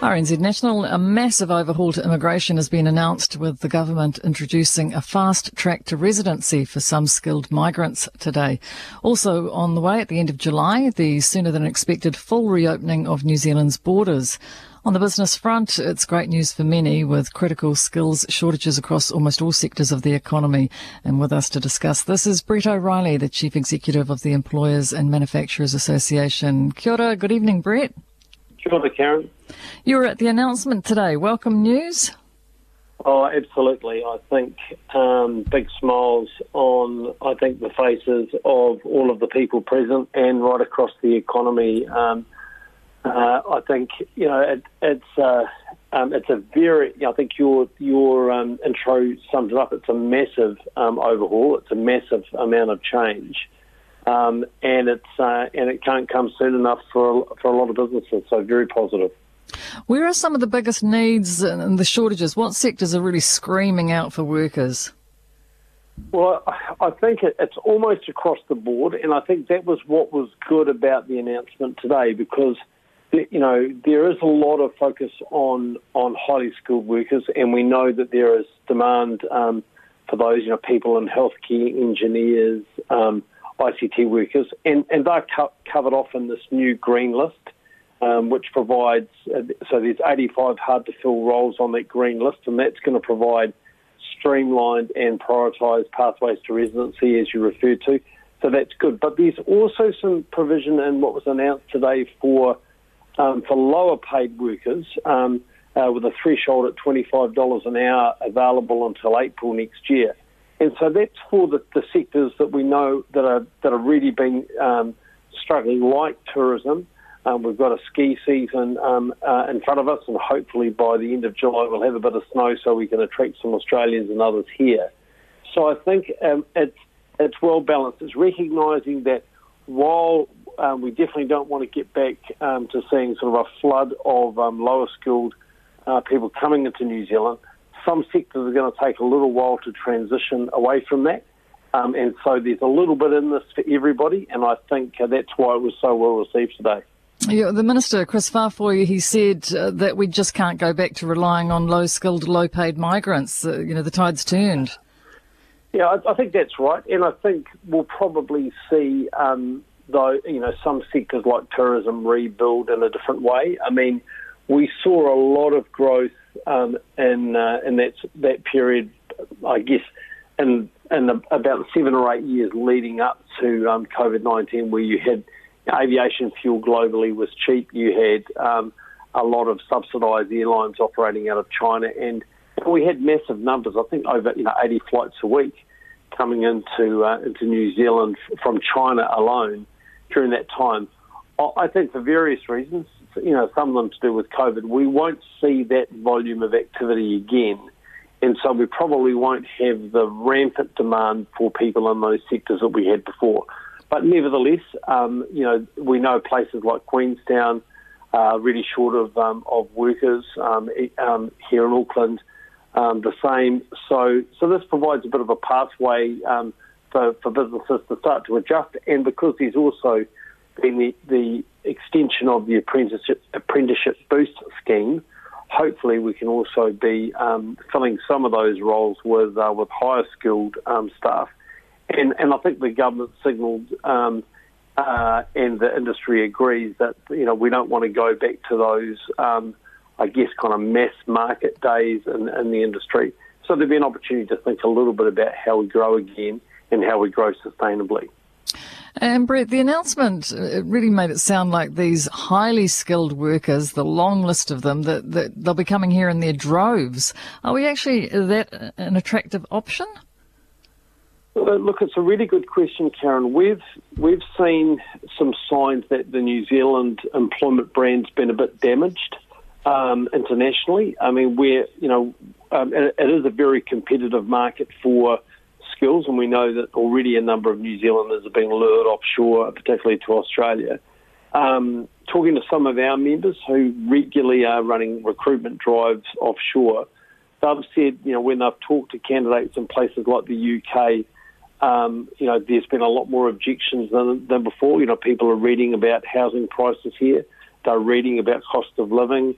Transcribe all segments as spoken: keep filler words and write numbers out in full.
R N Z National, a massive overhaul to immigration has been announced, with the government introducing a fast track to residency for some skilled migrants today. Also on the way at the end of July, the sooner than expected full reopening of New Zealand's borders. On the business front, it's great news for many, with critical skills shortages across almost all sectors of the economy. And with us to discuss this is Brett O'Reilly, the Chief Executive of the Employers and Manufacturers Association. Kia ora, good evening, Brett. Kia ora, Karen. You were at the announcement today. Welcome news. Oh, absolutely. I think um, big smiles on, I think, the faces of all of the people present and right across the economy. Um, uh, I think, you know, it, it's uh, um, it's a very, I think your your um, intro summed it up. It's a massive um, overhaul. It's a massive amount of change. Um, and it's uh, and it can't come soon enough for for a lot of businesses. So very positive. Where are some of the biggest needs and the shortages? What sectors are really screaming out for workers? Well, I think it, it's almost across the board, and I think that was what was good about the announcement today, because you know there is a lot of focus on on highly skilled workers, and we know that there is demand um, for those, you know, people in healthcare, engineers, um, I C T workers, and, and they're co- covered off in this new green list, um, which provides, uh, so there's eighty-five hard-to-fill roles on that green list, and that's going to provide streamlined and prioritised pathways to residency, as you referred to, so that's good. But there's also some provision in what was announced today for um, for lower-paid workers, um, uh, with a threshold at twenty-five dollars an hour available until April next year. And so that's for the, the sectors that we know that are that are really been um, struggling, like tourism. Um, we've got a ski season um, uh, in front of us, and hopefully by the end of July we'll have a bit of snow so we can attract some Australians and others here. So I think um, it's it's well balanced. It's recognising that while um, we definitely don't want to get back um, to seeing sort of a flood of um, lower skilled uh, people coming into New Zealand, some sectors are going to take a little while to transition away from that. Um, and so there's a little bit in this for everybody, and I think uh, that's why it was so well received today. Yeah, the Minister, Chris Faafoi, he said uh, that we just can't go back to relying on low-skilled, low-paid migrants. Uh, you know, the tide's turned. Yeah, I, I think that's right, and I think we'll probably see, um, though, you know, some sectors like tourism rebuild in a different way. I mean, we saw a lot of growth um, in uh, in that that period, I guess, in in the, about seven or eight years leading up to um, COVID nineteen, where you had aviation fuel globally was cheap. You had um, a lot of subsidised airlines operating out of China, and we had massive numbers. I think over you know eighty flights a week coming into uh, into New Zealand from China alone during that time. I think for various reasons, you know, some of them to do with COVID, we won't see that volume of activity again. And so we probably won't have the rampant demand for people in those sectors that we had before. But nevertheless, um, you know, we know places like Queenstown are really short of um, of workers. Um, um, here in Auckland, um, the same. So, so this provides a bit of a pathway um, for, for businesses to start to adjust. And because there's also been the, the extension of the apprenticeship, apprenticeship boost scheme, hopefully we can also be um, filling some of those roles with uh, with higher skilled um, staff. And, and I think the government signalled, um, uh, and the industry agrees, that you know we don't want to go back to those, um, I guess, kind of mass market days in, in the industry. So there'd be an opportunity to think a little bit about how we grow again and how we grow sustainably. And Brett, the announcement, it really made it sound like these highly skilled workers, the long list of them, that, that they'll be coming here in their droves. Are we actually that an attractive option? Look, it's a really good question, Karen. We've we've seen some signs that the New Zealand employment brand's been a bit damaged um, internationally. I mean, we're you know um, it, it is a very competitive market for skills, and we know that already a number of New Zealanders are being lured offshore, particularly to Australia. Um, talking to some of our members who regularly are running recruitment drives offshore, they've said, you know, when they've talked to candidates in places like the U K, um, you know, there's been a lot more objections than, than before. You know, people are reading about housing prices here. They're reading about cost of living.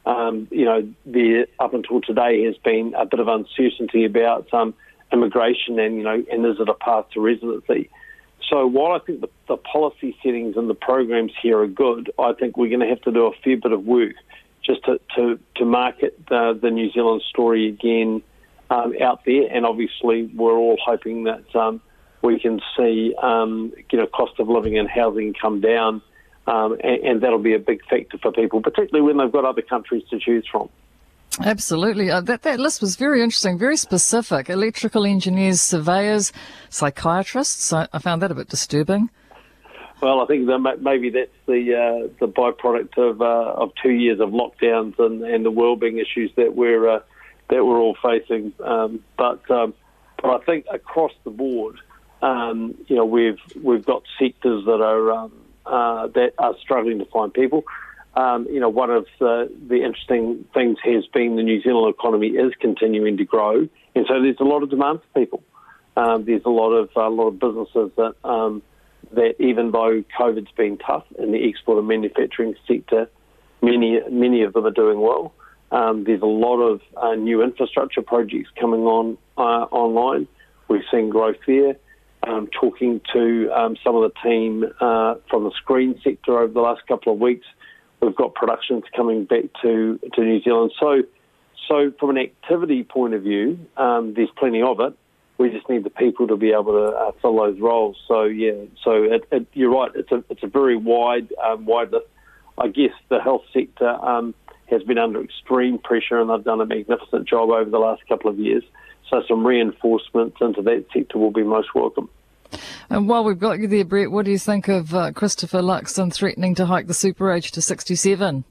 um, you know, there up until today has been a bit of uncertainty about um, immigration and, you know, and is it a path to residency? So while I think the, the policy settings and the programs here are good, I think we're going to have to do a fair bit of work just to, to, to market the, the New Zealand story again um, out there. And obviously we're all hoping that um, we can see, um, you know, cost of living and housing come down, um, and, and that'll be a big factor for people, particularly when they've got other countries to choose from. Absolutely. Uh, that, that list was very interesting, very specific. Electrical engineers, surveyors, psychiatrists. I, I found that a bit disturbing. Well, I think that maybe that's the uh, the byproduct of uh, of two years of lockdowns and, and the wellbeing issues that we're uh, that we're all facing. Um, but um, but I think across the board, um, you know, we've we've got sectors that are um, uh, that are struggling to find people. Um, you know, one of the, the interesting things has been the New Zealand economy is continuing to grow, and so there's a lot of demand for people. Um, there's a lot of a lot of businesses that um, that even though COVID's been tough in the export and manufacturing sector, many many of them are doing well. Um, there's a lot of uh, new infrastructure projects coming on uh, online. We've seen growth there. Um, talking to um, some of the team uh, from the screen sector over the last couple of weeks. We've got productions coming back to, to New Zealand. So so from an activity point of view, um, there's plenty of it. We just need the people to be able to uh, fill those roles. So, yeah, so it, it, you're right. It's a it's a very wide, um, wide list. I guess the health sector um, has been under extreme pressure, and they've done a magnificent job over the last couple of years. So some reinforcements into that sector will be most welcome. And while we've got you there, Brett, what do you think of uh, Christopher Luxon threatening to hike the super age to sixty-seven?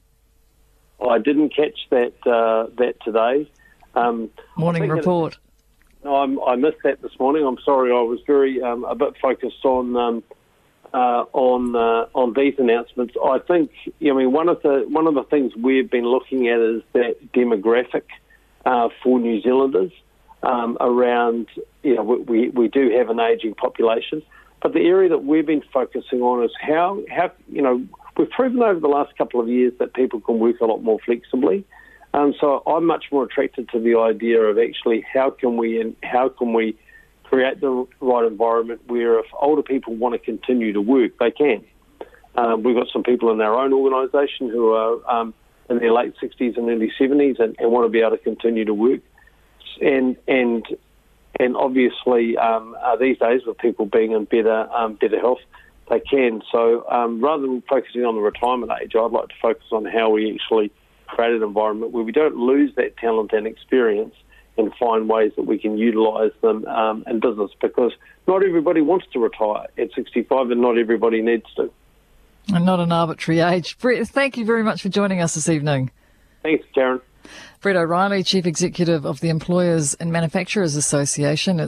I didn't catch that uh, that today. Um, Morning report. It, no, I'm, I missed that this morning. I'm sorry. I was very um, a bit focused on um, uh, on uh, on these announcements. I think. I mean, one of the one of the things we've been looking at is that demographic uh, for New Zealanders. Um, around, you know, we, we do have an ageing population, but the area that we've been focusing on is how, how, you know, we've proven over the last couple of years that people can work a lot more flexibly. Um, so I'm much more attracted to the idea of actually how can we and how can we create the right environment where if older people want to continue to work, they can. Um, we've got some people in our own organisation who are um, in their late sixties and early seventies and, and want to be able to continue to work. And and and obviously um, uh, these days with people being in better um, better health, they can. So um, rather than focusing on the retirement age, I'd like to focus on how we actually create an environment where we don't lose that talent and experience and find ways that we can utilise them um, in business, because not everybody wants to retire at sixty-five and not everybody needs to. And not an arbitrary age. Brett, thank you very much for joining us this evening. Thanks, Karen. Brett O'Reilly, Chief Executive of the Employers and Manufacturers Association.